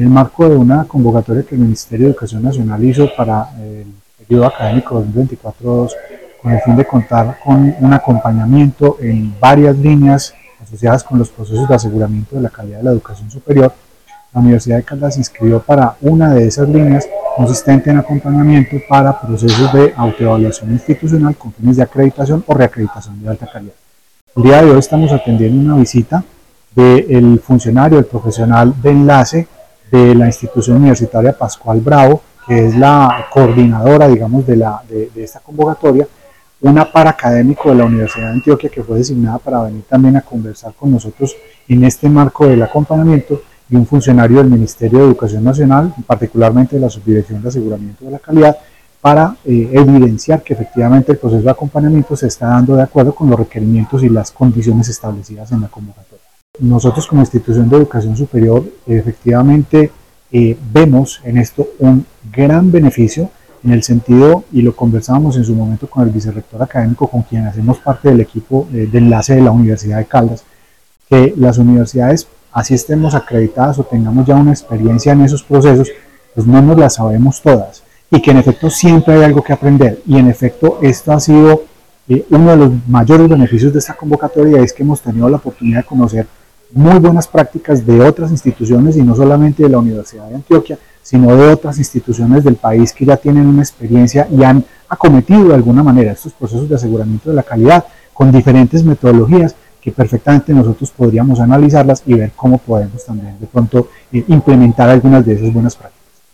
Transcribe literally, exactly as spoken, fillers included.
en el marco de una convocatoria que el Ministerio de Educación Nacional hizo para el periodo académico dos mil veinticuatro dos, con el fin de contar con un acompañamiento en varias líneas asociadas con los procesos de aseguramiento de la calidad de la educación superior. La Universidad de Caldas se inscribió para una de esas líneas consistente en acompañamiento para procesos de autoevaluación institucional con fines de acreditación o reacreditación de alta calidad. El día de hoy estamos atendiendo una visita del funcionario, el profesional de enlace de la institución universitaria Pascual Bravo, que es la coordinadora, digamos, de, la, de, de esta convocatoria, una par académico de la Universidad de Antioquia que fue designada para venir también a conversar con nosotros en este marco del acompañamiento, y un funcionario del Ministerio de Educación Nacional, particularmente de la Subdirección de Aseguramiento de la Calidad, para eh, evidenciar que efectivamente el proceso de acompañamiento se está dando de acuerdo con los requerimientos y las condiciones establecidas en la convocatoria. Nosotros como institución de educación superior efectivamente eh, vemos en esto un gran beneficio en el sentido, y lo conversábamos en su momento con el vicerrector académico con quien hacemos parte del equipo eh, de enlace de la Universidad de Caldas, que las universidades, así estemos acreditadas o tengamos ya una experiencia en esos procesos, pues no nos las sabemos todas y que en efecto siempre hay algo que aprender, y en efecto esto ha sido eh, uno de los mayores beneficios de esta convocatoria, es que hemos tenido la oportunidad de conocer muy buenas prácticas de otras instituciones, y no solamente de la Universidad de Antioquia, sino de otras instituciones del país que ya tienen una experiencia y han acometido de alguna manera estos procesos de aseguramiento de la calidad con diferentes metodologías que perfectamente nosotros podríamos analizarlas y ver cómo podemos también de pronto eh, implementar algunas de esas buenas prácticas.